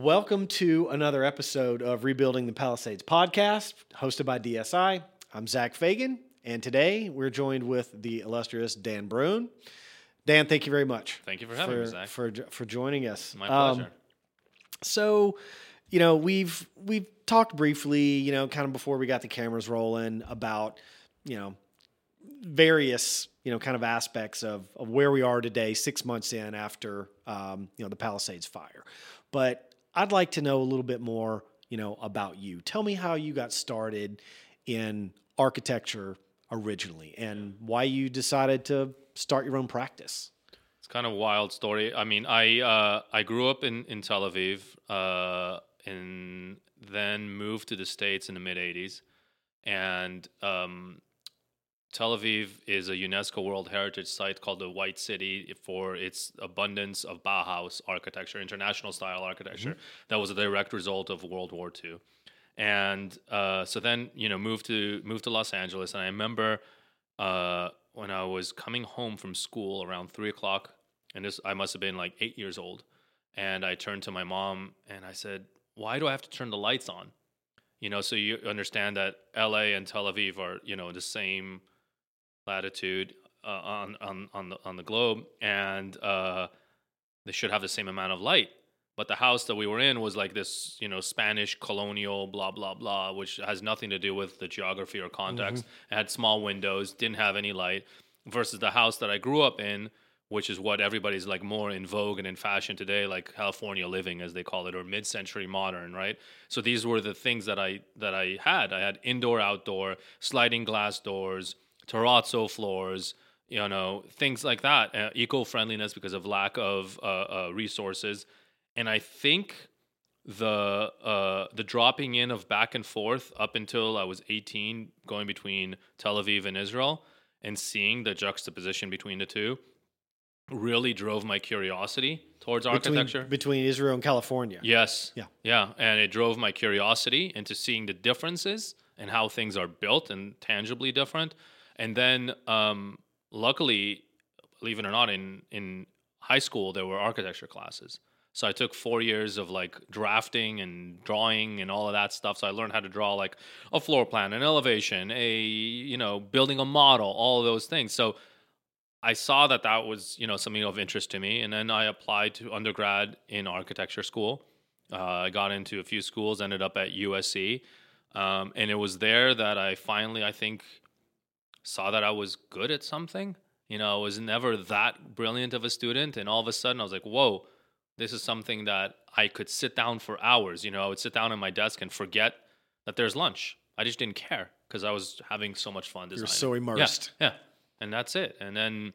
Welcome to another episode of Rebuilding the Palisades podcast, hosted by DSI. I'm Zach Fagan, and today we're joined with the illustrious Dan Brune. Dan, thank you very much. Thank you for having me, Zach. For joining us. My pleasure. So, we've talked briefly, kind of before we got the cameras rolling about, various, kind of aspects of where we are today, 6 months in after, the Palisades fire. But I'd like to know a little bit more, about you. Tell me how you got started in architecture originally and why you decided to start your own practice. It's kind of a wild story. I mean, I grew up in Tel Aviv and then moved to the States in the mid-'80s. And Tel Aviv is a UNESCO World Heritage Site called the White City for its abundance of Bauhaus architecture, international style architecture. Mm-hmm. That was a direct result of World War II. And so then, moved to Los Angeles. And I remember when I was coming home from school around 3:00, and I must have been like 8 years old. And I turned to my mom and I said, "Why do I have to turn the lights on?" So you understand that LA and Tel Aviv are, the same latitude on the globe, and they should have the same amount of light. But the house that we were in was like this, Spanish colonial blah blah blah, which has nothing to do with the geography or context. Mm-hmm. It had small windows, didn't have any light, versus the house that I grew up in, which is what everybody's like more in vogue and in fashion today, like California living, as they call it, or mid-century modern, right? So these were the things that I had. I had indoor, outdoor, sliding glass doors, terrazzo floors, things like that. Eco-friendliness because of lack of resources, and I think the dropping in of back and forth up until I was 18, going between Tel Aviv and Israel, and seeing the juxtaposition between the two really drove my curiosity towards architecture. Between Israel and California. Yes. Yeah. And it drove my curiosity into seeing the differences and how things are built and tangibly different. And then, luckily, believe it or not, in high school, there were architecture classes. So I took 4 years of like drafting and drawing and all of that stuff. So I learned how to draw like a floor plan, an elevation, building a model, all of those things. So I saw that was, something of interest to me. And then I applied to undergrad in architecture school. I got into a few schools, ended up at USC. And it was there that I finally, I think, saw that I was good at something. I was never that brilliant of a student. And all of a sudden I was like, whoa, this is something that I could sit down for hours. I would sit down at my desk and forget that there's lunch. I just didn't care because I was having so much fun designing. You're so immersed. Yeah. And that's it. And then,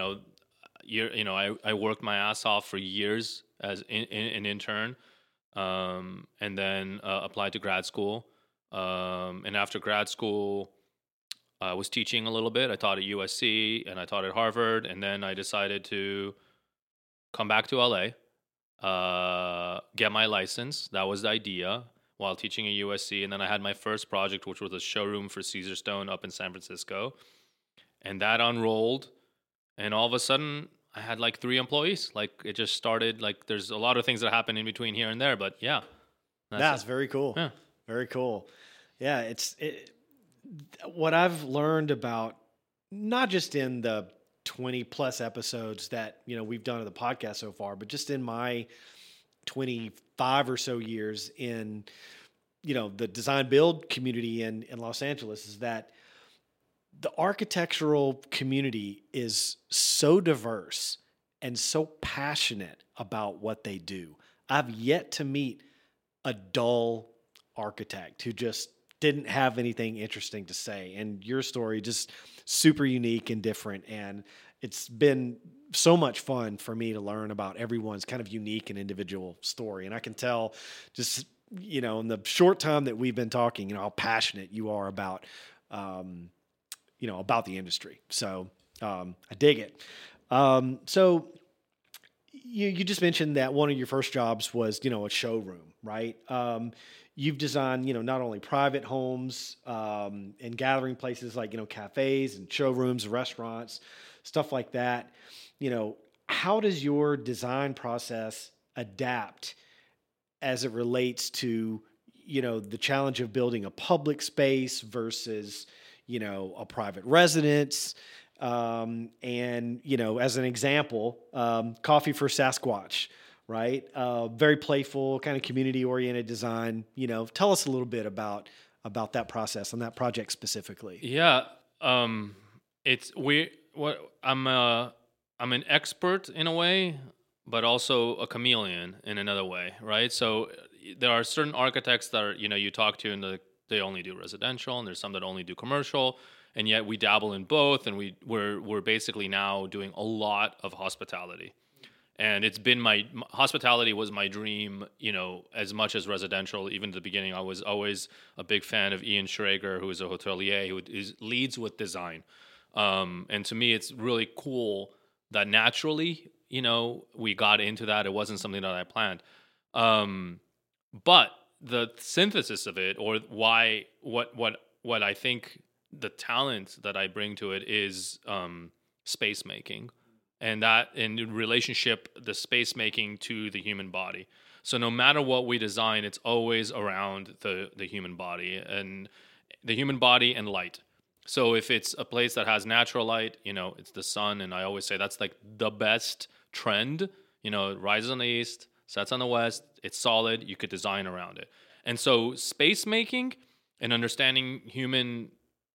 I worked my ass off for years as an intern, and then applied to grad school. And after grad school, I was teaching a little bit. I taught at USC and I taught at Harvard. And then I decided to come back to LA, get my license. That was the idea while teaching at USC. And then I had my first project, which was a showroom for Caesarstone up in San Francisco. And that unrolled. And all of a sudden, I had like 3 employees. Like it just started, like there's a lot of things that happen in between here and there. But yeah. That's very cool. Yeah. Very cool. Yeah, what I've learned about, not just in the 20 plus episodes that, we've done of the podcast so far, but just in my 25 or so years in, the design build community in Los Angeles, is that the architectural community is so diverse and so passionate about what they do. I've yet to meet a dull architect who just didn't have anything interesting to say. And your story just super unique and different. And it's been so much fun for me to learn about everyone's kind of unique and individual story. And I can tell just, in the short time that we've been talking, how passionate you are about, about the industry. So I dig it. So you just mentioned that one of your first jobs was, a showroom, right? You've designed, not only private homes and gathering places like, cafes and showrooms, restaurants, stuff like that. How does your design process adapt as it relates to, the challenge of building a public space versus, a private residence. And, as an example, Coffee for Sasquatch, right? Very playful, kind of community-oriented design. Tell us a little bit about that process and that project specifically. Yeah, I'm an expert in a way, but also a chameleon in another way, right? So there are certain architects that are, you talk to and they only do residential, and there's some that only do commercial, and yet we dabble in both, and we're basically now doing a lot of hospitality. And it's been hospitality was my dream, as much as residential. Even at the beginning, I was always a big fan of Ian Schrager, who is a hotelier who leads with design. And to me, it's really cool that naturally, we got into that. It wasn't something that I planned. But the synthesis of it, or what I think the talent that I bring to it is space making. And that in relationship, the space making to the human body. So no matter what we design, it's always around the human body and light. So if it's a place that has natural light, it's the sun. And I always say that's like the best trend. It rises on the east, sets on the west. It's solid. You could design around it. And so space making and understanding human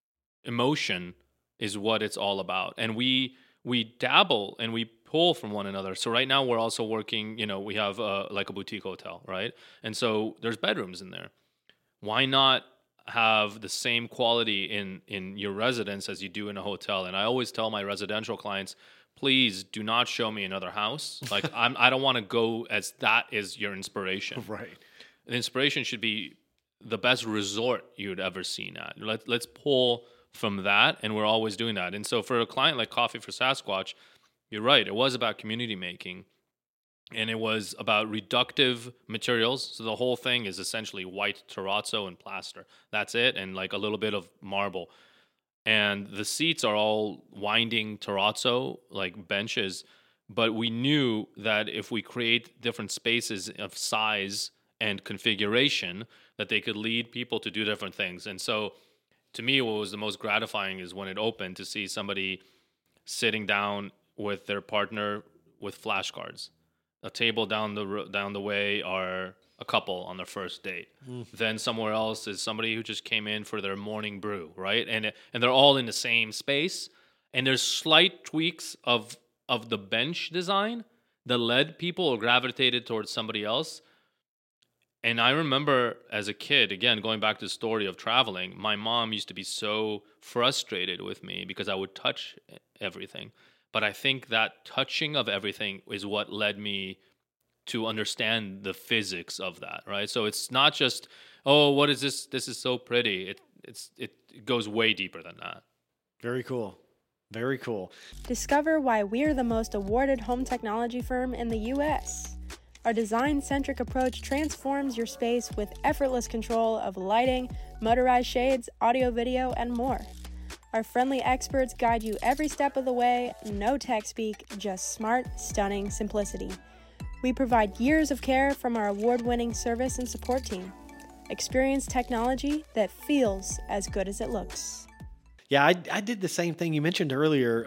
emotion is what it's all about. And we dabble and we pull from one another. So right now we're also working, we have like a boutique hotel, right? And so there's bedrooms in there. Why not have the same quality in your residence as you do in a hotel? And I always tell my residential clients, please do not show me another house. Like I don't want to go as that is your inspiration. Right. The inspiration should be the best resort you'd ever seen at. Let's pull from that, and we're always doing that. And so for a client like Coffee for Sasquatch, you're right, it was about community making, and it was about reductive materials. So the whole thing is essentially white terrazzo and plaster. That's it, and like a little bit of marble. And the seats are all winding terrazzo, like benches, but we knew that if we create different spaces of size and configuration, that they could lead people to do different things. And so to me, what was the most gratifying is when it opened to see somebody sitting down with their partner with flashcards. A table down the way are a couple on their first date. Then somewhere else is somebody who just came in for their morning brew, right? And they're all in the same space. And there's slight tweaks of the bench design that led people or gravitated towards somebody else. And I remember as a kid, again, going back to the story of traveling, my mom used to be so frustrated with me because I would touch everything. But I think that touching of everything is what led me to understand the physics of that, right? So it's not just, oh, what is this? This is so pretty. It goes way deeper than that. Very cool. Very cool. Discover why we're the most awarded home technology firm in the U.S. Our design-centric approach transforms your space with effortless control of lighting, motorized shades, audio-video, and more. Our friendly experts guide you every step of the way, no tech speak, just smart, stunning simplicity. We provide years of care from our award-winning service and support team. Experience technology that feels as good as it looks. Yeah, I did the same thing you mentioned earlier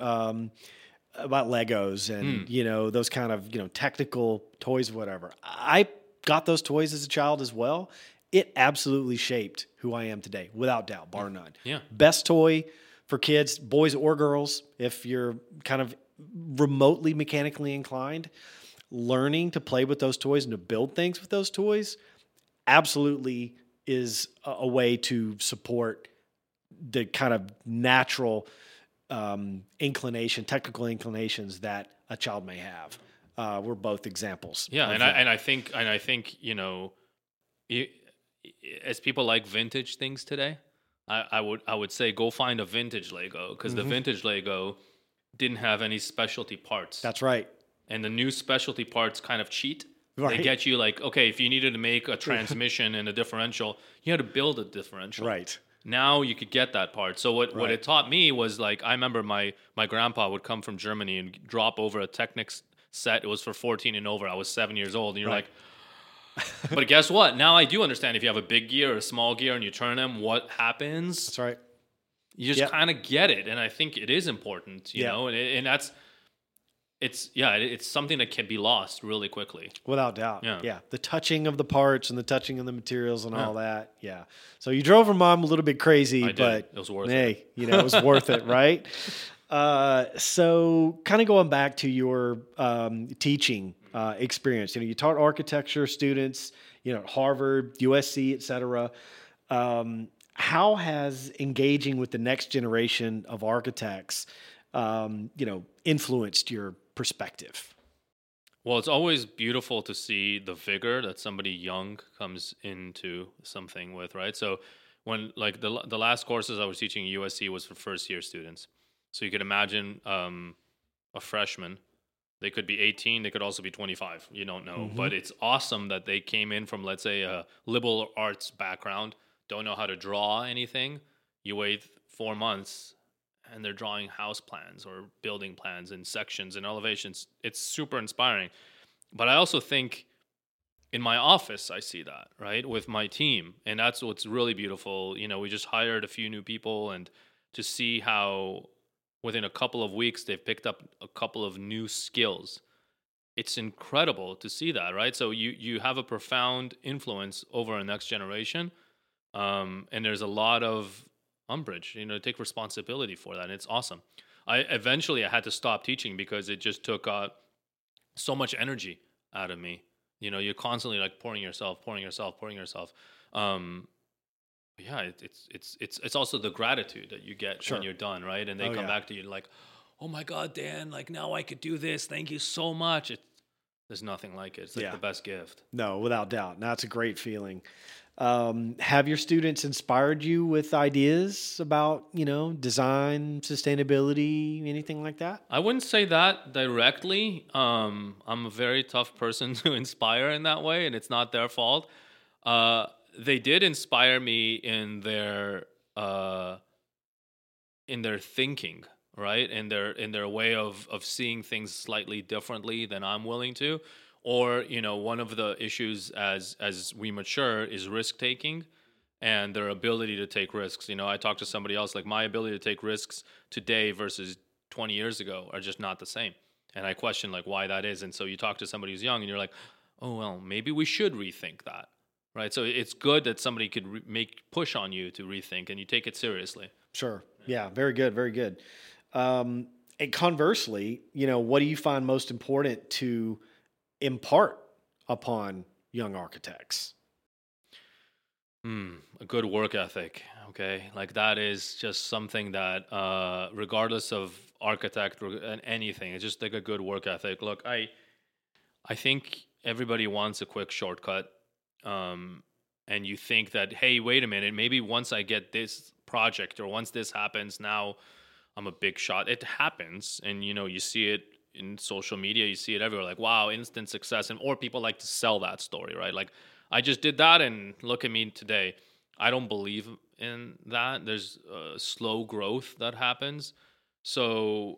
about Legos and, those kind of, technical toys, whatever. I got those toys as a child as well. It absolutely shaped who I am today, without doubt, bar none. Yeah. Best toy for kids, boys or girls, if you're kind of remotely mechanically inclined, learning to play with those toys and to build things with those toys absolutely is a way to support the kind of natural technical inclinations that a child may have. We're both examples. Yeah, and I think as people like vintage things today, I would say go find a vintage Lego, because the vintage Lego didn't have any specialty parts. That's right. And the new specialty parts kind of cheat. Right. They get you like, okay, if you needed to make a transmission and a differential, you had to build a differential. Right. Now you could get that part. So what it taught me was, like, I remember my grandpa would come from Germany and drop over a Technics set. It was for 14 and over. I was 7 years old. And you're like, But guess what? Now I do understand if you have a big gear or a small gear and you turn them, what happens. That's right. You just kind of get it. And I think it is important, you know, and that's, it's something that can be lost really quickly. Without doubt. Yeah. The touching of the parts and the touching of the materials and all that. Yeah. So you drove your mom a little bit crazy, but it was worth it. Hey, you know, it was worth it, right? So kind of going back to your teaching experience, you know, you taught architecture students, you know, at Harvard, USC, et cetera. How has engaging with the next generation of architects, you know, influenced your perspective? Well, it's always beautiful to see the vigor that somebody young comes into something with, right? So when like the last courses I was teaching at USC was for first year students. So you could imagine a freshman. They could be 18. They could also be 25. You don't know. Mm-hmm. But it's awesome that they came in from, let's say, a liberal arts background, don't know how to draw anything. You wait 4 months, and they're drawing house plans or building plans and sections and elevations. It's super inspiring. But I also think in my office, I see that, right, with my team. And that's what's really beautiful. You know, we just hired a few new people, and to see how within a couple of weeks, they've picked up a couple of new skills. It's incredible to see that, right? So you have a profound influence over a next generation. And there's a lot of umbrage, you know, take responsibility for that. And it's awesome. I had to stop teaching because it just took so much energy out of me. You know, you're constantly like pouring yourself. Yeah, it's also the gratitude that you get when you're done, right? And they come back to you like, oh my God, Dan, like now I could do this. Thank you so much. There's nothing like it. It's like the best gift. No, without doubt. That's a great feeling. Have your students inspired you with ideas about, you know, design, sustainability, anything like that? I wouldn't say that directly. I'm a very tough person to inspire in that way, and it's not their fault. They did inspire me in their thinking, right? In their way of seeing things slightly differently than I'm willing to. Or, you know, one of the issues as we mature is risk taking and their ability to take risks. You know, I talked to somebody else, like my ability to take risks today versus 20 years ago are just not the same. And I question like why that is. And so you talk to somebody who's young and you're like, oh, well, maybe we should rethink that. Right. So it's good that somebody could push on you to rethink and you take it seriously. Sure. Yeah. Very good. Very good. And conversely, you know, what do you find most important to impart upon young architects? A good work ethic. Okay. Like that is just something that, regardless of architect and anything, it's just like a good work ethic. Look, I think everybody wants a quick shortcut. And you think that, hey, wait a minute, maybe once I get this project or once this happens, now I'm a big shot. It happens. And, you know, you see it in social media, you see it everywhere, like, wow, instant success. Or people like to sell that story, right? Like, I just did that and look at me today. I don't believe in that. There's slow growth that happens. So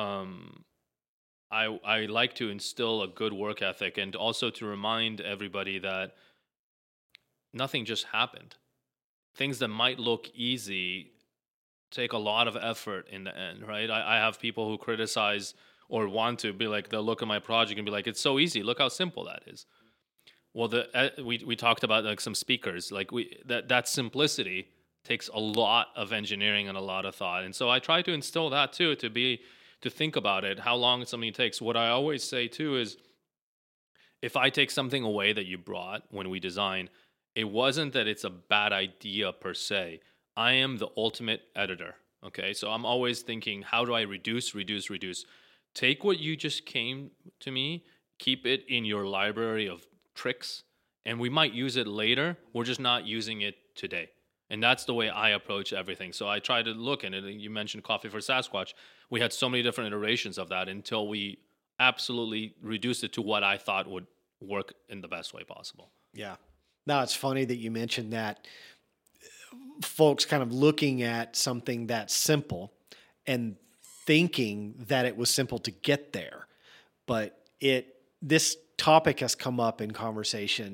I like to instill a good work ethic and also to remind everybody that nothing just happened. Things that might look easy take a lot of effort in the end, right? I have people who criticize or want to be like, they'll look at my project and be like, it's so easy. Look how simple that is. Well, we talked about like some speakers, like that simplicity takes a lot of engineering and a lot of thought. And so I try to instill that too, to think about it, how long something takes. What I always say too is, if I take something away that you brought when we design, it wasn't that it's a bad idea per se. I am the ultimate editor, okay? So I'm always thinking, how do I reduce? Take what you just came to me, keep it in your library of tricks, and we might use it later. We're just not using it today. And that's the way I approach everything. So I try to look, and you mentioned Coffee for Sasquatch. We had so many different iterations of that until we absolutely reduced it to what I thought would work in the best way possible. Yeah. Now, it's funny that you mentioned that folks kind of looking at something that's simple and thinking that it was simple to get there. But this topic has come up in conversation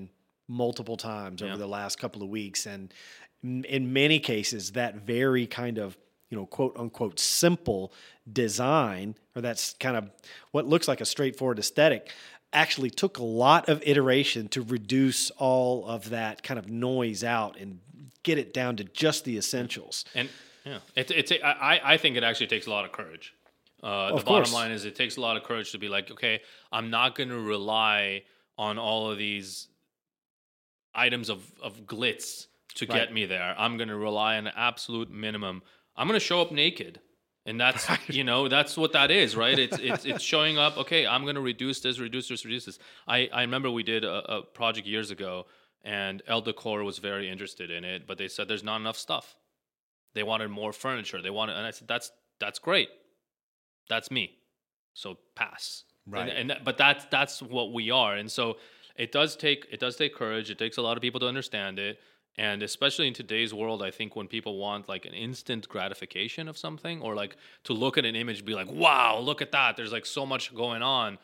multiple times over the last couple of weeks. And in many cases, that very kind of, quote unquote, simple design, or that's kind of what looks like a straightforward aesthetic, actually took a lot of iteration to reduce all of that kind of noise out and get it down to just the essentials. And I think it actually takes a lot of courage. The bottom line is it takes a lot of courage to be like, okay, I'm not going to rely on all of these items of glitz to get me there. I'm going to rely on an absolute minimum. I'm going to show up naked. And that's, that's what that is, right? It's showing up, okay, I'm going to reduce this. I remember we did a project years ago, and El Decor was very interested in it, but they said there's not enough stuff. They wanted more furniture. And I said, that's great. That's me. So pass. Right. But that's what we are. And so it does take courage. It takes a lot of people to understand it. And especially in today's world, I think when people want like an instant gratification of something, or like to look at an image and be like, wow, look at that. There's like so much going on.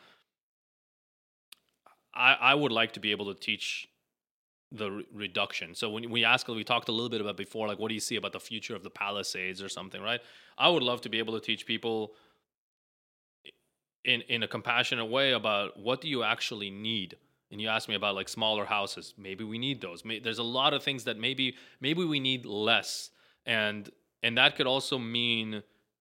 I would like to be able to teach the reduction. So when we talked a little bit about before, like, what do you see about the future of the Palisades or something, right? I would love to be able to teach people in a compassionate way about what do you actually need. And you asked me about like smaller houses. Maybe we need those. There's a lot of things that maybe we need less, and that could also mean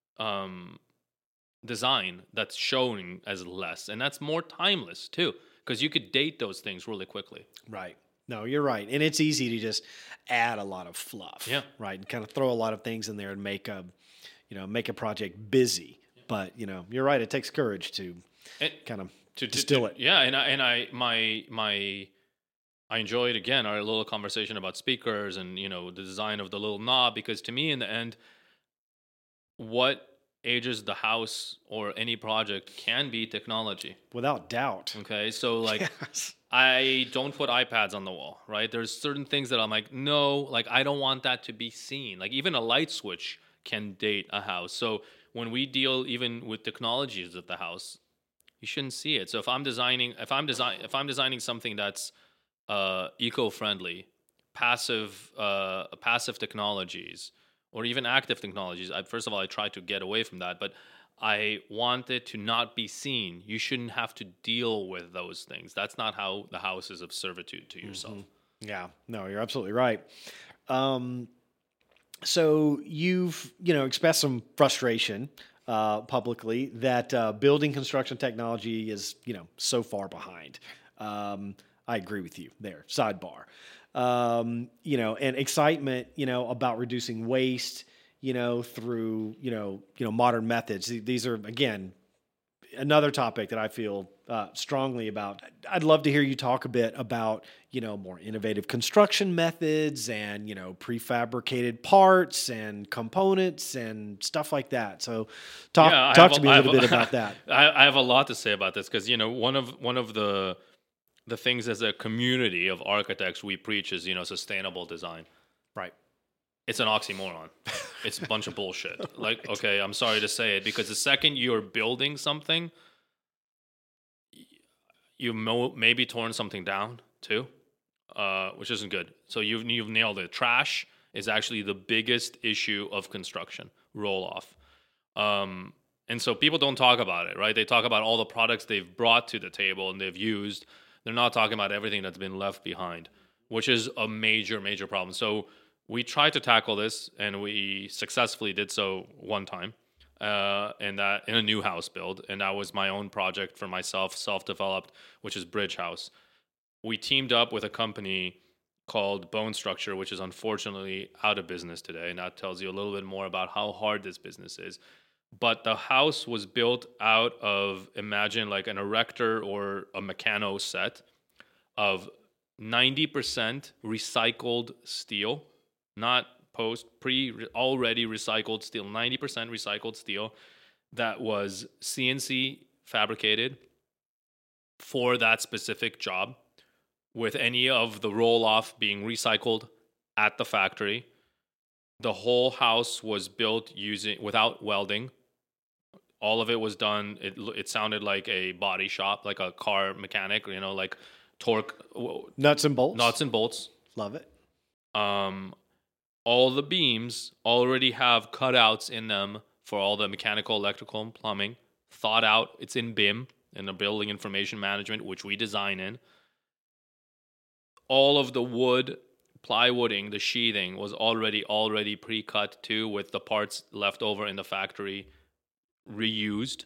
design that's showing as less, and that's more timeless too, because you could date those things really quickly. Right. No, you're right, and it's easy to just add a lot of fluff. Yeah. Right, and kind of throw a lot of things in there and make a project busy. Yeah. But you're right. It takes courage to kind of distill it. Yeah, and I enjoyed, again, our little conversation about speakers and the design of the little knob, because to me, in the end, what ages the house or any project can be technology, without doubt. Okay, so like Yes. I don't put iPads on the wall, right? There's certain things that I'm like, no, like I don't want that to be seen. Like even a light switch can date a house. So when we deal even with technologies at the house, you shouldn't see it. So if I'm designing something that's eco-friendly, passive technologies, or even active technologies, first of all, I try to get away from that, but I want it to not be seen. You shouldn't have to deal with those things. That's not how the house is of servitude to yourself. Mm-hmm. Yeah, no, you're absolutely right. So you've expressed some frustration publicly that building construction technology is so far behind. I agree with you there. Sidebar. And excitement about reducing waste through modern methods. These are, again, another topic that I feel strongly about. I'd love to hear you talk a bit about more innovative construction methods and prefabricated parts and components and stuff like that. So talk to me a little bit about that. I have a lot to say about this, because one of the things as a community of architects we preach is sustainable design. Right. It's an oxymoron. It's a bunch of bullshit. Right. Like, okay, I'm sorry to say it, because the second you're building something, you maybe torn something down too, which isn't good. So you've nailed it. Trash is actually the biggest issue of construction. Roll off. And so people don't talk about it, right? They talk about all the products they've brought to the table and they've used. They're not talking about everything that's been left behind, which is a major, major problem. So we tried to tackle this, and we successfully did so one time, in a new house build, and that was my own project for myself, self-developed, which is Bridge House. We teamed up with a company called Bone Structure, which is unfortunately out of business today, and that tells you a little bit more about how hard this business is. But the house was built out of, imagine like an erector or a Meccano set of 90% recycled steel, not already recycled steel, 90% recycled steel that was CNC fabricated for that specific job, with any of the roll-off being recycled at the factory. The whole house was built without welding. All of it was done. It sounded like a body shop, like a car mechanic, like torque, nuts and bolts. Nuts and bolts. Love it. All the beams already have cutouts in them for all the mechanical, electrical, and plumbing. Thought out. It's in BIM, in the Building Information Management, which we design in. All of the wood, plywooding, the sheathing was already pre-cut too, with the parts left over in the factory reused.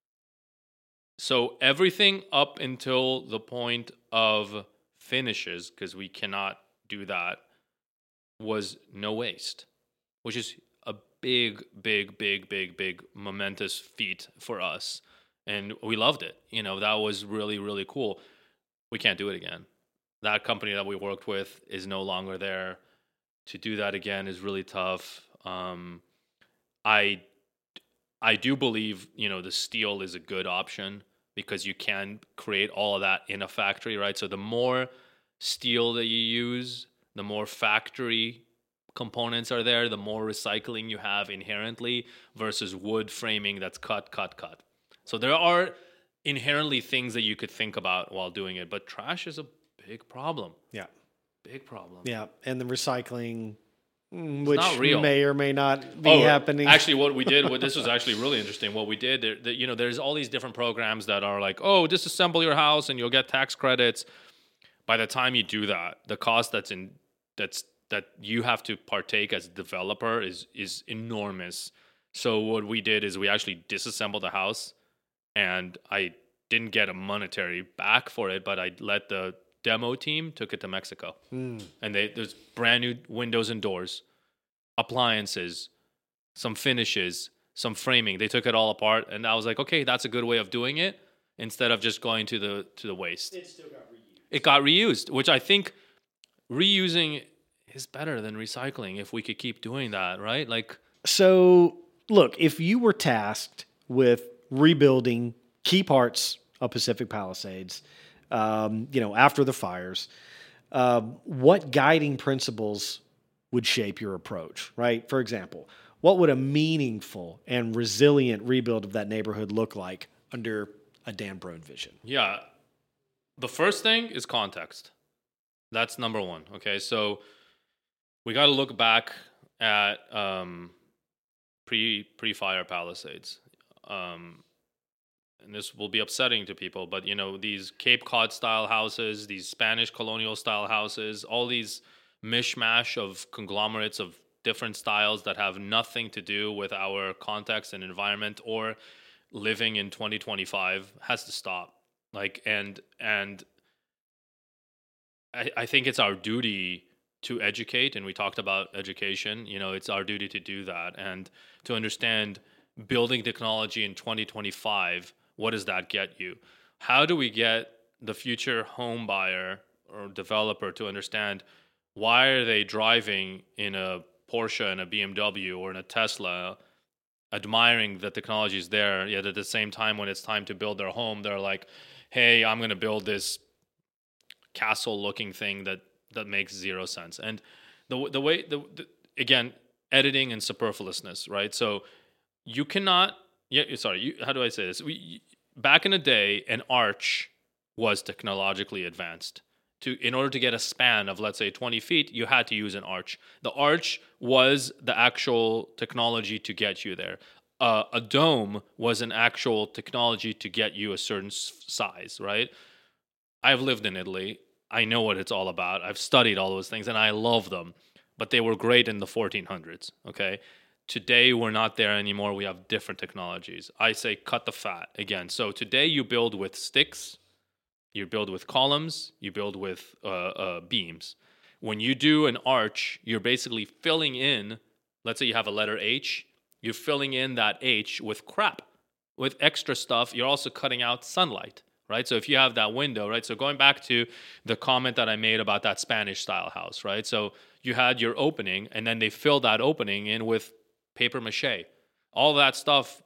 So everything up until the point of finishes, because we cannot do that, was no waste, which is a big momentous feat for us. And we loved it. That was really, really cool. We can't do it again. That company that we worked with is no longer there. To do that again is really tough. I do believe, the steel is a good option because you can create all of that in a factory, right? So the more steel that you use, the more factory components are there, the more recycling you have inherently versus wood framing that's cut. So there are inherently things that you could think about while doing it, but trash is a big problem. Yeah. Big problem. Yeah. And the recycling, which not real. May or may not be happening. Actually, what we did, this was actually really interesting. What we did, there's all these different programs that are like, disassemble your house and you'll get tax credits. By the time you do that, the cost that you have to partake as a developer is enormous. So what we did is we actually disassembled the house, and I didn't get a monetary back for it, but I let the demo team took it to Mexico. And there's brand new windows and doors, appliances, some finishes, some framing. They took it all apart, and I was like, okay, that's a good way of doing it instead of just going to the waste. It still got reused. It got reused, which I think reusing is better than recycling if we could keep doing that, right? So, look, if you were tasked with rebuilding key parts of Pacific Palisades, after the fires, what guiding principles would shape your approach, right? For example, what would a meaningful and resilient rebuild of that neighborhood look like under a Dan Broad vision? Yeah. The first thing is context. That's number one. Okay. So we got to look back at pre-fire Palisades. And this will be upsetting to people, but these Cape Cod style houses, these Spanish colonial style houses, all these mishmash of conglomerates of different styles that have nothing to do with our context and environment or living in 2025 has to stop. And I think it's our duty to educate, and we talked about education. It's our duty to do that and to understand building technology in 2025. What does that get you? How do we get the future home buyer or developer to understand why are they driving in a Porsche and a BMW or in a Tesla, admiring the technology is there, yet at the same time when it's time to build their home, they're like, hey, I'm going to build this castle-looking thing that makes zero sense. And again, editing and superfluousness, right? So you cannot... how do I say this? Back in the day, an arch was technologically advanced. In order to get a span of, let's say, 20 feet, you had to use an arch. The arch was the actual technology to get you there. A dome was an actual technology to get you a certain size, right? I've lived in Italy. I know what it's all about. I've studied all those things, and I love them. But they were great in the 1400s, okay? Today, we're not there anymore. We have different technologies. I say cut the fat again. So today, you build with sticks, you build with columns, you build with beams. When you do an arch, you're basically filling in, let's say you have a letter H, you're filling in that H with crap, with extra stuff. You're also cutting out sunlight, right? So if you have that window, right? So going back to the comment that I made about that Spanish style house, right? So you had your opening, and then they filled that opening in with paper mache. All that stuff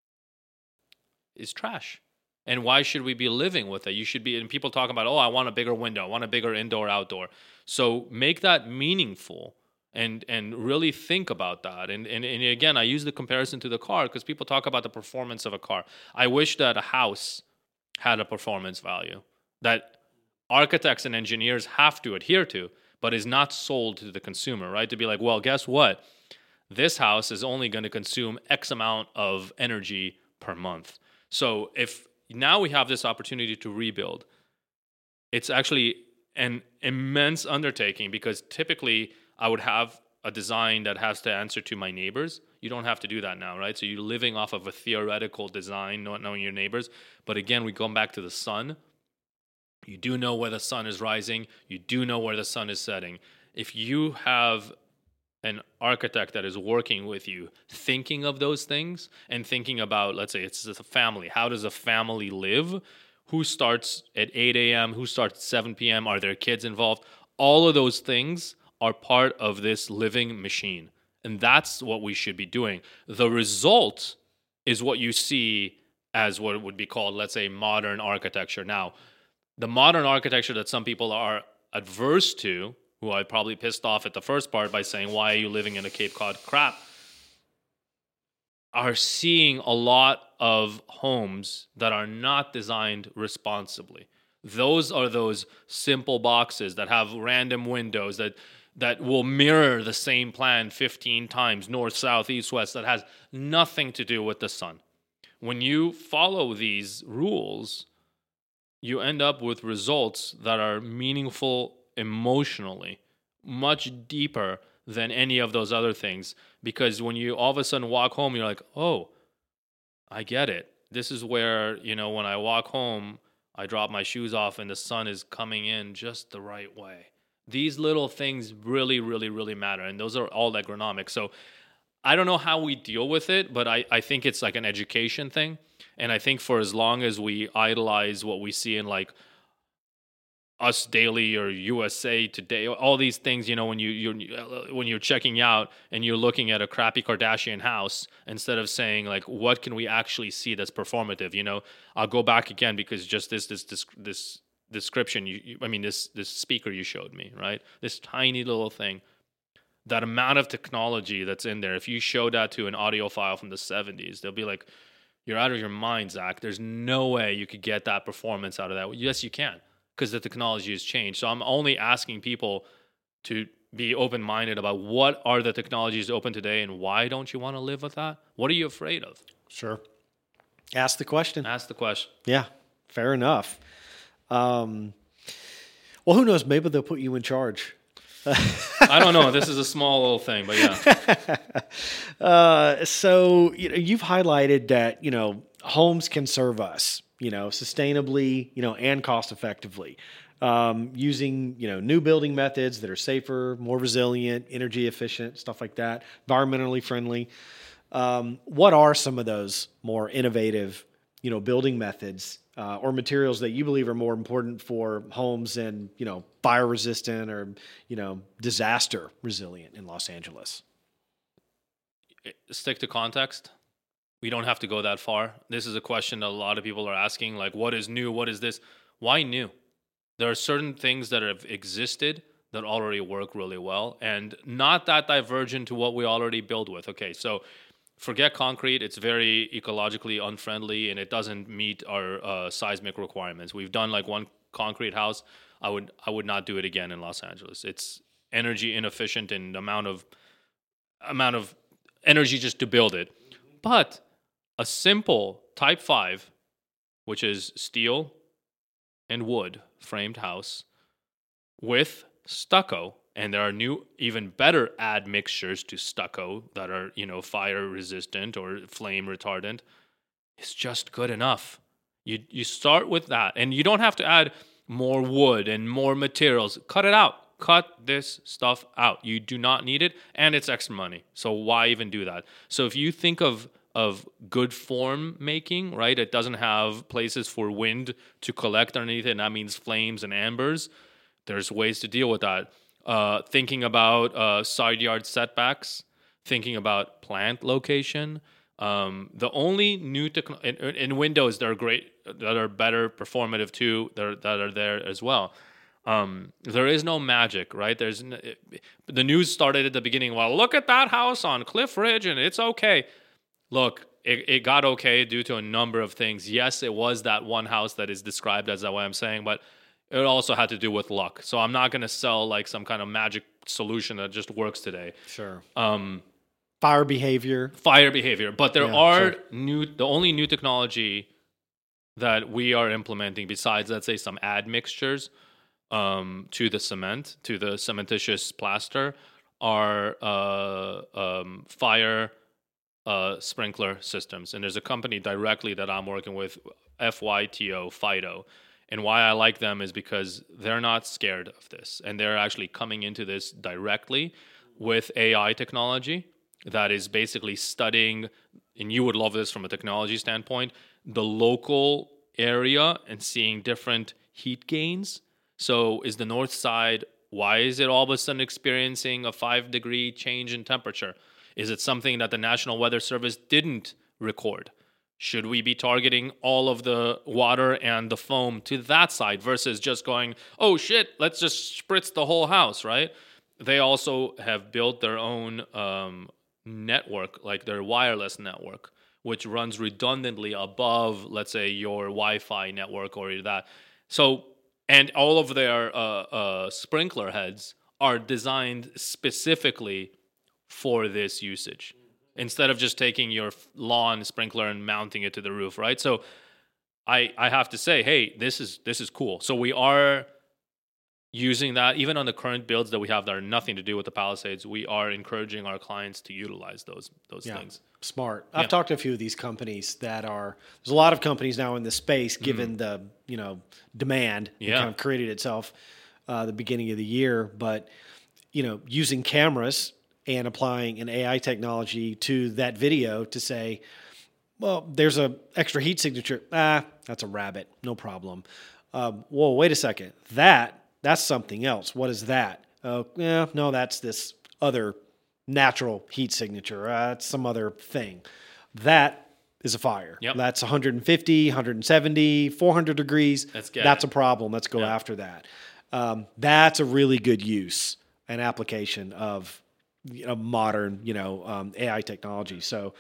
is trash. And why should we be living with it? You should be, and people talk about, I want a bigger window, I want a bigger indoor, outdoor. So make that meaningful and really think about that. And again, I use the comparison to the car because people talk about the performance of a car. I wish that a house had a performance value, that architects and engineers have to adhere to, but is not sold to the consumer, right? To be like, well, guess what? This house is only going to consume X amount of energy per month. So if now we have this opportunity to rebuild, it's actually an immense undertaking, because typically I would have a design that has to answer to my neighbors. You don't have to do that now, right? So you're living off of a theoretical design, not knowing your neighbors. But again, we come back to the sun. You do know where the sun is rising. You do know where the sun is setting. If you have an architect that is working with you, thinking of those things and thinking about, let's say it's a family. How does a family live? Who starts at 8 a.m.? Who starts at 7 p.m.? Are there kids involved? All of those things are part of this living machine. And that's what we should be doing. The result is what you see as what would be called, let's say, modern architecture. Now, the modern architecture that some people are adverse to, who I probably pissed off at the first part by saying, why are you living in a Cape Cod crap, are seeing a lot of homes that are not designed responsibly. Those are those simple boxes that have random windows that will mirror the same plan 15 times, north, south, east, west, that has nothing to do with the sun. When you follow these rules, you end up with results that are meaningful emotionally, much deeper than any of those other things. Because when you all of a sudden walk home, you're like, oh, I get it. This is where, when I walk home, I drop my shoes off and the sun is coming in just the right way. These little things really, really, really matter. And those are all agronomic. So I don't know how we deal with it, but I think it's like an education thing. And I think for as long as we idolize what we see in like Us Daily or USA Today, all these things, when you're checking out and you're looking at a crappy Kardashian house, instead of saying like, what can we actually see that's performative? I'll go back again, because just this description, this speaker you showed me, right? This tiny little thing, that amount of technology that's in there. If you show that to an audiophile from the 70s, they'll be like, you're out of your mind, Zach. There's no way you could get that performance out of that. Yes, you can, because the technology has changed. So I'm only asking people to be open-minded about what are the technologies open today and why don't you want to live with that? What are you afraid of? Sure. Ask the question. Yeah, fair enough. Well, who knows? Maybe they'll put you in charge. I don't know. This is a small little thing, but yeah. So you've highlighted that homes can serve us, sustainably, and cost effectively, using new building methods that are safer, more resilient, energy efficient, stuff like that, environmentally friendly. What are some of those more innovative, building methods or materials that you believe are more important for homes and, fire resistant or, disaster resilient in Los Angeles? Stick to context. We don't have to go that far. This is a question that a lot of people are asking, like, what is new? What is this? Why new? There are certain things that have existed that already work really well and not that divergent to what we already build with. Okay, so forget concrete. It's very ecologically unfriendly and it doesn't meet our seismic requirements. We've done like one concrete house. I would not do it again in Los Angeles. It's energy inefficient and amount of energy just to build it. But a simple type 5, which is steel and wood framed house with stucco, and there are new, even better admixtures to stucco that are, fire resistant or flame retardant. It's just good enough. You start with that, and you don't have to add more wood and more materials. Cut it out. Cut this stuff out. You do not need it, and it's extra money. So why even do that? So if you think of good form making, right? It doesn't have places for wind to collect underneath it, and that means flames and ambers. There's ways to deal with that. Thinking about side yard setbacks, thinking about plant location. The only new in windows that are great, that are better performative too, that are there as well. There is no magic, right? The news started at the beginning. Well, look at that house on Cliff Ridge, and it's okay. Look, it got okay due to a number of things. Yes, it was that one house that is described as that way I'm saying, but it also had to do with luck. So I'm not going to sell like some kind of magic solution that just works today. Sure. Fire behavior. But there are the only new technology that we are implementing besides, let's say, some add mixtures to the cement, to the cementitious plaster, are fire sprinkler systems. And there's a company directly that I'm working with, FYTO. And why I like them is because they're not scared of this. And they're actually coming into this directly with AI technology that is basically studying, and you would love this from a technology standpoint, the local area and seeing different heat gains. So is the north side, why is it all of a sudden experiencing a 5-degree change in temperature? Is it something that the National Weather Service didn't record? Should we be targeting all of the water and the foam to that side versus just going, oh shit, let's just spritz the whole house, right? They also have built their own network, like their wireless network, which runs redundantly above, let's say, your Wi-Fi network or that. So, and all of their sprinkler heads are designed specifically for this usage, instead of just taking your lawn sprinkler and mounting it to the roof, right? So I have to say, hey, this is cool. So we are using that, even on the current builds that we have that are nothing to do with the Palisades, we are encouraging our clients to utilize those things. Smart. I've talked to a few of these companies there's a lot of companies now in this space, given the, demand that kind of created itself the beginning of the year, but, using cameras and applying an AI technology to that video to say, well, there's a extra heat signature. That's a rabbit. No problem. Whoa, wait a second. That's something else. What is that? No, that's this other natural heat signature. It's some other thing. That is a fire. Yep. That's 150, 170, 400 degrees. That's a problem. Let's go after that. That's a really good use and application of modern, AI technology. So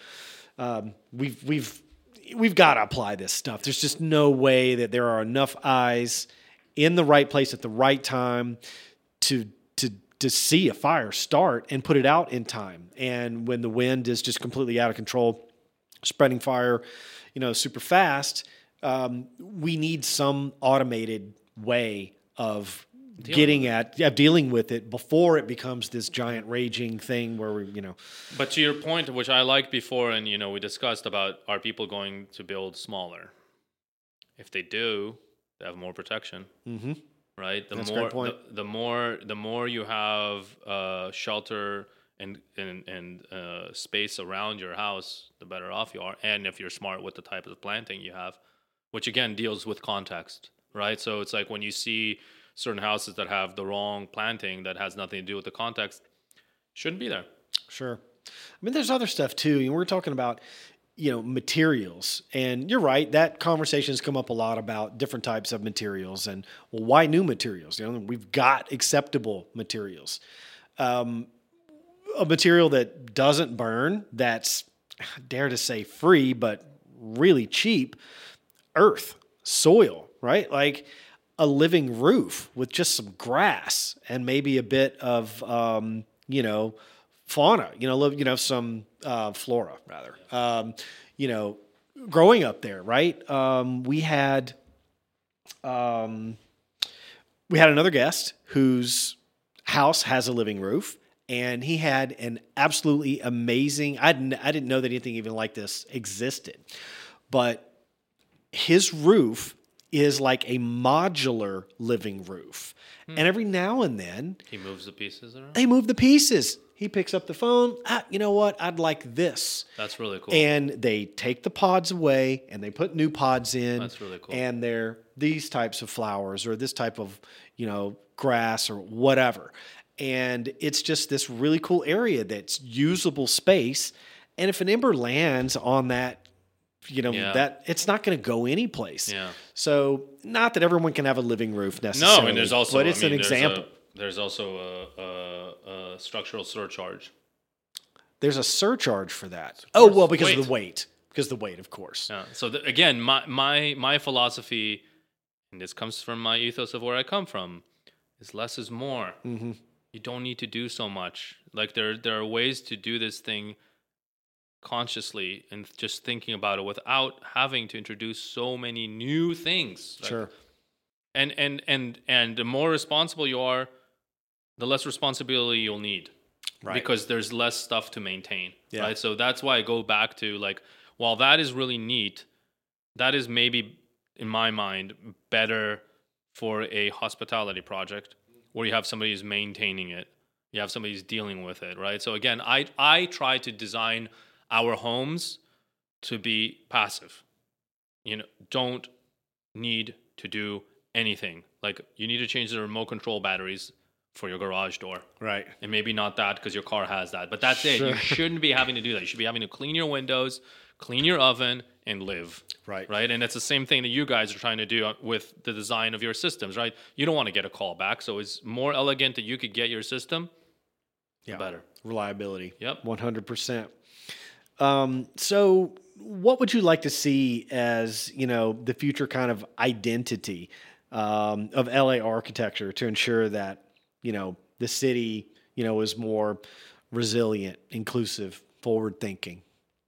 we've got to apply this stuff. There's just no way that there are enough eyes in the right place at the right time to see a fire start and put it out in time. And when the wind is just completely out of control, spreading fire, super fast, we need some automated way of dealing with it before it becomes this giant raging thing where But to your point, which I liked before, and we discussed about, are people going to build smaller? If they do, they have more protection. Mm-hmm. Right. That's a great point. The more you have shelter and space around your house, the better off you are. And if you're smart with the type of planting you have, which again deals with context, right? So it's like when you see certain houses that have the wrong planting that has nothing to do with the context, shouldn't be there. Sure. I mean, there's other stuff too. We're talking about, materials, and you're right. That conversation has come up a lot about different types of materials and, well, why new materials? We've got acceptable materials. A material that doesn't burn, that's, I dare to say, free, but really cheap, earth, soil, right? Like a living roof with just some grass and maybe a bit of, fauna, some flora rather. Growing up there, right? We had another guest whose house has a living roof, and he had an absolutely amazing. I didn't know that anything even like this existed, but his roof is like a modular living roof. And every now and then he moves the pieces around. They move the pieces. He picks up the phone. You know what? I'd like this. That's really cool. And they take the pods away and they put new pods in. That's really cool. And they're these types of flowers or this type of, grass or whatever. And it's just this really cool area that's usable space. And if an ember lands on that, that it's not going to go anyplace. Yeah. So not that everyone can have a living roof necessarily. No, and there's also, but it's an example. There's also a structural surcharge. There's a surcharge for that. Oh, well, because of the weight. Because of the weight, of course. Yeah. So again, my philosophy and this comes from my ethos of where I come from, is less is more. Mm-hmm. You don't need to do so much. Like there are ways to do this thing consciously and just thinking about it without having to introduce so many new things. Like, Sure. And the more responsible you are, the less responsibility you'll need. Right. Because there's less stuff to maintain. Yeah. Right. So that's why I go back to, like, while that is really neat, that is maybe, in my mind, better for a hospitality project where you have somebody who's maintaining it. You have somebody who's dealing with it, right? So again, I try to design our homes to be passive. Don't need to do anything. Like, you need to change the remote control batteries for your garage door. Right. And maybe not that because your car has that. But that's it. You shouldn't be having to do that. You should be having to clean your windows, clean your oven, and live. Right. Right. And it's the same thing that you guys are trying to do with the design of your systems, right? You don't want to get a call back. So it's more elegant that you could get your system, the better. Reliability. Yep. 100%. So what would you like to see as, the future kind of identity of LA architecture to ensure that, the city, is more resilient, inclusive, forward thinking?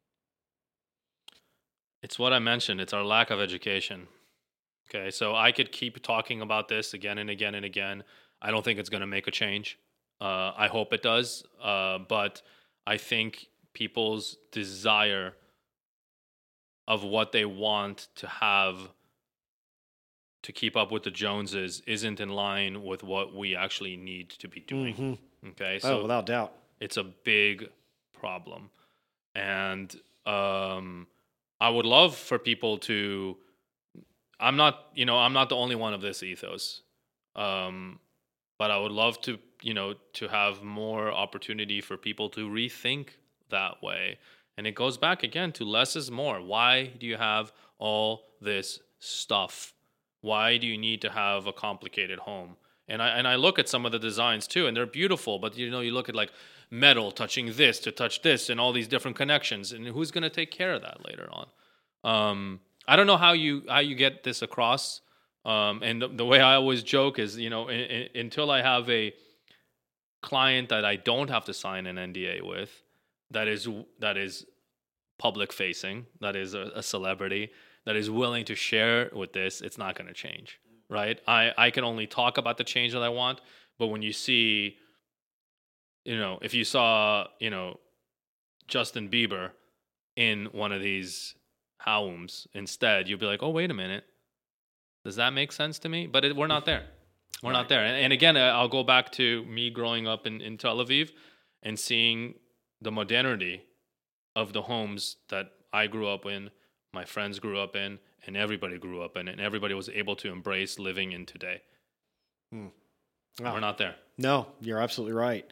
It's what I mentioned. It's our lack of education. Okay, so I could keep talking about this again and again and again. I don't think it's going to make a change. I hope it does. But I think people's desire of what they want to have to keep up with the Joneses isn't in line with what we actually need to be doing. Mm-hmm. Okay, so without doubt. It's a big problem. And I would love for people to, I'm not the only one of this ethos. But I would love to, to have more opportunity for people to rethink that way. And it goes back again to less is more. Why do you have all this stuff? Why do you need to have a complicated home? And I look at some of the designs too, and they're beautiful, but you look at like metal touching this to touch this and all these different connections, and who's going to take care of that later on? I don't know how you get this across. And the way I always joke is, until I have a client that I don't have to sign an NDA with, that is public facing, that is a celebrity, that is willing to share with this, it's not going to change, right? I can only talk about the change that I want, but when you see, if you saw, Justin Bieber in one of these homes instead, you'd be like, oh, wait a minute. Does that make sense to me? But we're not there. We're not there. And again, I'll go back to me growing up in Tel Aviv and seeing the modernity of the homes that I grew up in, my friends grew up in, and everybody grew up in, and everybody was able to embrace living in today. Oh. We're not there. No, you're absolutely right.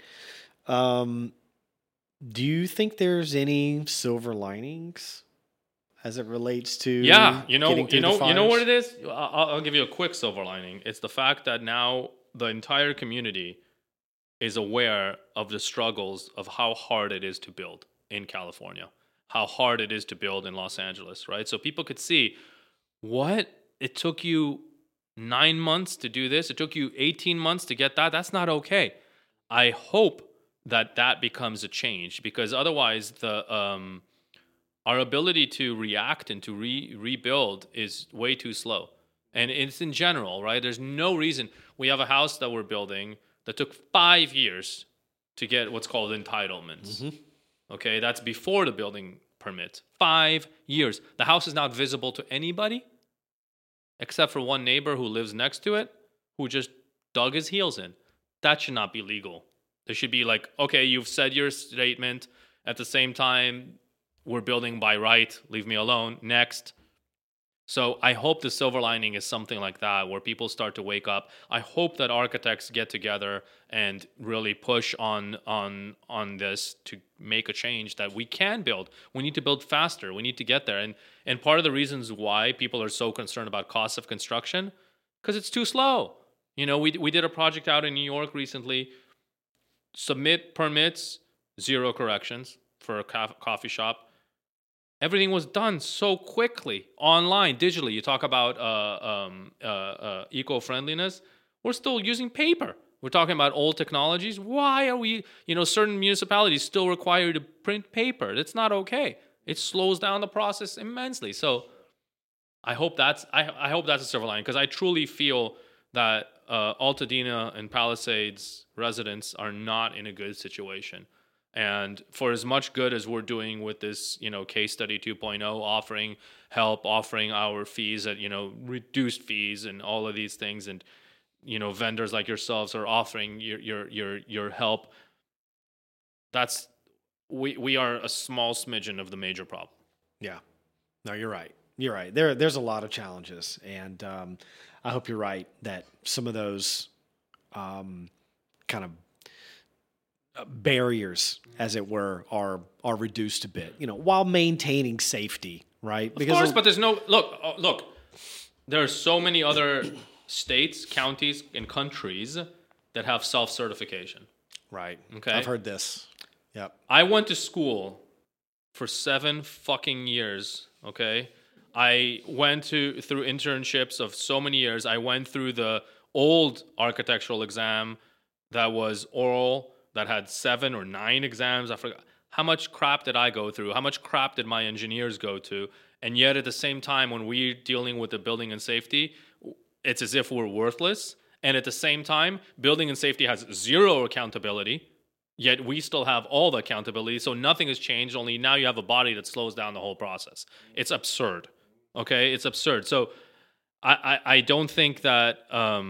Do you think there's any silver linings as it relates to you know what it is? I'll give you a quick silver lining. It's the fact that now the entire community is aware of the struggles of how hard it is to build in California, how hard it is to build in Los Angeles, right? So people could see, what? It took you 9 months to do this. It took you 18 months to get that. That's not okay. I hope that becomes a change, because otherwise our ability to react and to rebuild is way too slow. And it's in general, right? There's no reason. We have a house that we're building that took 5 years to get what's called entitlements. Mm-hmm. Okay, that's before the building permit. 5 years. The house is not visible to anybody except for one neighbor who lives next to it, who just dug his heels in. That should not be legal. There should be like, okay, you've said your statement. At the same time, we're building by right. Leave me alone. Next. So I hope the silver lining is something like that, where people start to wake up. I hope that architects get together and really push on this to make a change that we can build. We need to build faster. We need to get there. And part of the reasons why people are so concerned about costs of construction, because it's too slow. We did a project out in New York recently. Submit permits, 0 corrections for a coffee shop. Everything was done so quickly, online, digitally. You talk about eco-friendliness. We're still using paper. We're talking about old technologies. Why are we, certain municipalities still require you to print paper? That's not okay. It slows down the process immensely. So I hope that's a silver lining, because I truly feel that Altadena and Palisades residents are not in a good situation. And for as much good as we're doing with this, case study 2.0, offering help, offering our fees at, reduced fees and all of these things, and, vendors like yourselves are offering your help, we are a small smidgen of the major problem. Yeah. No, you're right. You're right. There's a lot of challenges, and I hope you're right that some of those kind of barriers, as it were, are reduced a bit. While maintaining safety, right? Of course, but there's no look. There are so many other states, counties, and countries that have self-certification. Right. Okay. I've heard this. Yep. I went to school for 7 fucking years. Okay. I went through internships of so many years. I went through the old architectural exam that was oral, that had 7 or 9 exams. I forgot. How much crap did I go through? How much crap did my engineers go to? And yet at the same time, when we're dealing with the building and safety, it's as if we're worthless. And at the same time, building and safety has 0 accountability, yet we still have all the accountability. So nothing has changed, only now you have a body that slows down the whole process. It's absurd. Okay? It's absurd. So I don't think that...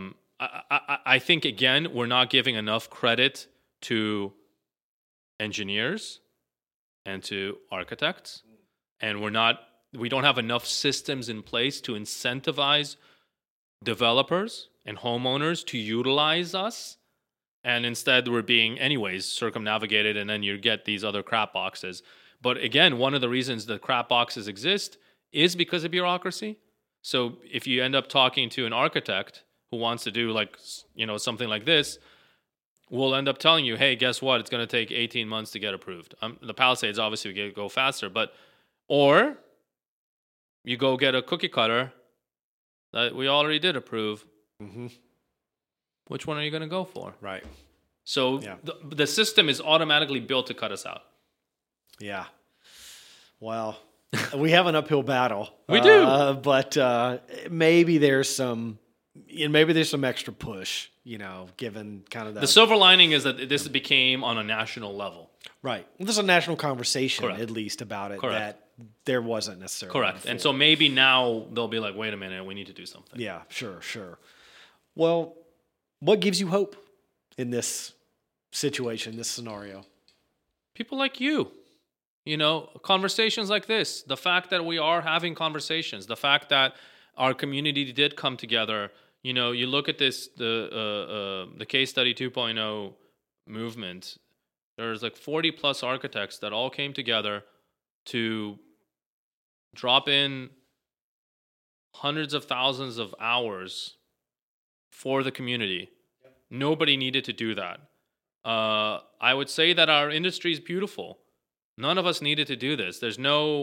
I think, again, we're not giving enough credit to engineers and to architects, and we don't have enough systems in place to incentivize developers and homeowners to utilize us, and instead we're being anyways circumnavigated, and then you get these other crap boxes. But again, one of the reasons the crap boxes exist is because of bureaucracy. So if you end up talking to an architect who wants to do something like this, we'll end up telling you, hey, guess what? It's going to take 18 months to get approved. The Palisades, obviously, we go faster, or you go get a cookie cutter that we already did approve. Mm-hmm. Which one are you going to go for? Right. So the system is automatically built to cut us out. Yeah. Well, we have an uphill battle. We do. But maybe there's some extra push, given kind of that. The silver lining is that this became on a national level. Right. There's a national conversation, Correct. at least, about it. Correct. That there wasn't necessarily. Correct. Before. And so maybe now they'll be like, wait a minute, we need to do something. Yeah, sure. Well, what gives you hope in this situation, this scenario? People like you. Conversations like this, the fact that we are having conversations, the fact that our community did come together. You look at this, the case study 2.0 movement. There's 40 plus architects that all came together to drop in hundreds of thousands of hours for the community. Yep. Nobody needed to do that. I would say that our industry is beautiful. None of us needed to do this. There's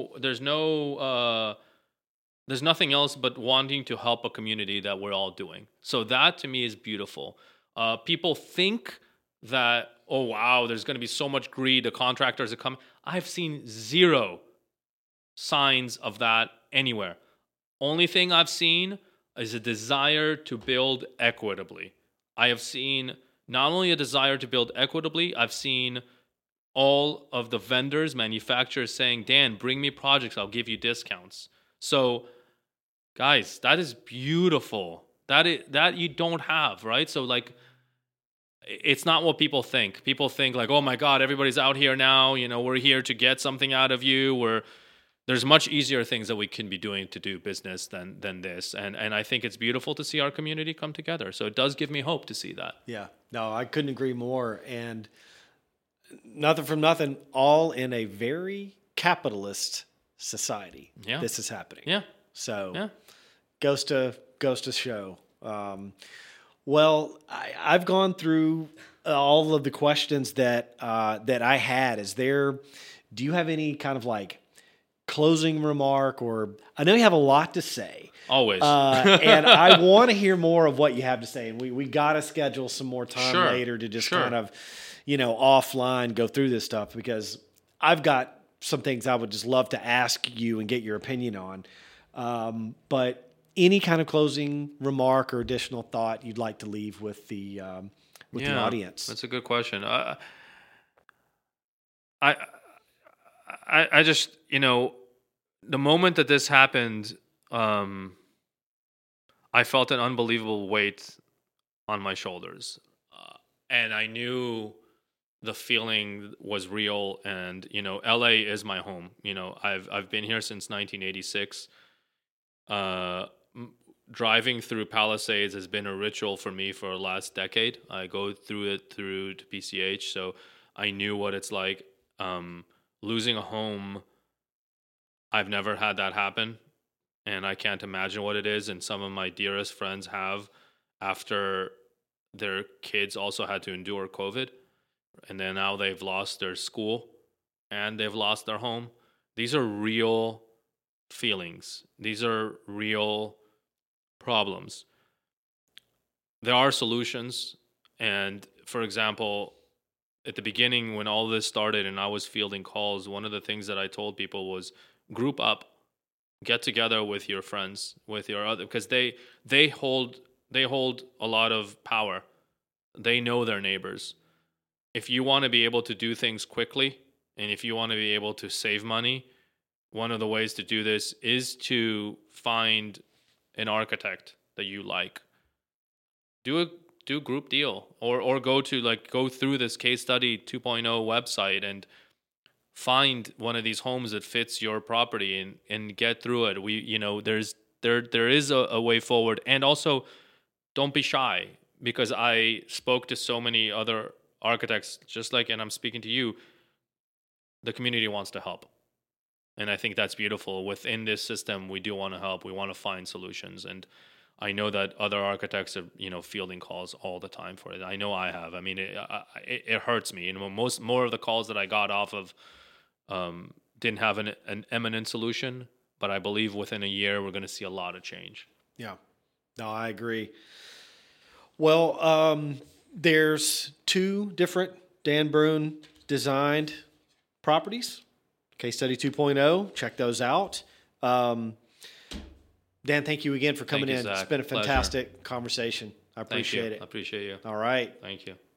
nothing else but wanting to help a community that we're all doing. So that to me is beautiful. People think that, oh wow, there's going to be so much greed, the contractors are coming. I've seen 0 signs of that anywhere. Only thing I've seen is a desire to build equitably. I have seen not only a desire to build equitably, I've seen all of the vendors, manufacturers saying, Dan, bring me projects, I'll give you discounts. So, guys, that is beautiful. That you don't have, right? So, it's not what people think. People think oh my God, everybody's out here now. We're here to get something out of you. There's much easier things that we can be doing to do business than this. And I think it's beautiful to see our community come together. So it does give me hope to see that. Yeah, no, I couldn't agree more. And nothing from nothing, all in a very capitalist society. Yeah. This is happening. Yeah. So goes to show. Well, I've gone through all of the questions that I had. Do you have any kind of closing remark, or I know you have a lot to say. Always. And I want to hear more of what you have to say. And we got to schedule some more time later to just kind of, offline go through this stuff, because I've got some things I would just love to ask you and get your opinion on. But any kind of closing remark or additional thought you'd like to leave with the audience? That's a good question. I just, the moment that this happened, I felt an unbelievable weight on my shoulders. And I knew the feeling was real. And, LA is my home. I've been here since 1986. Driving through Palisades has been a ritual for me for the last decade. I go through it to PCH. So I knew what it's like. Losing a home, I've never had that happen, and I can't imagine what it is. And some of my dearest friends have, after their kids also had to endure COVID, and then now they've lost their school and they've lost their home. These are real feelings. These are real problems. There are solutions, and for example, at the beginning when all this started and I was fielding calls, one of the things that I told people was group up, get together with your friends, with your other, because they hold a lot of power. They know their neighbors. If you want to be able to do things quickly, and if you want to be able to save money, one of the ways to do this is to find an architect that you like. Do a group deal, or go through this case study 2.0 website and find one of these homes that fits your property and get through it. There is a way forward. And also, don't be shy, because I spoke to so many other architects, and I'm speaking to you. The community wants to help. And I think that's beautiful. Within this system, we do want to help. We want to find solutions. And I know that other architects are, fielding calls all the time for it. I know I have. I mean, it hurts me. More of the calls that I got off of didn't have an imminent solution, but I believe within a year we're going to see a lot of change. Yeah, no, I agree. Well, there's 2 different Dan Brun designed properties. Case Study 2.0, check those out. Dan, thank you again for coming in. Zach. It's been a fantastic conversation. I appreciate it. I appreciate you. All right. Thank you.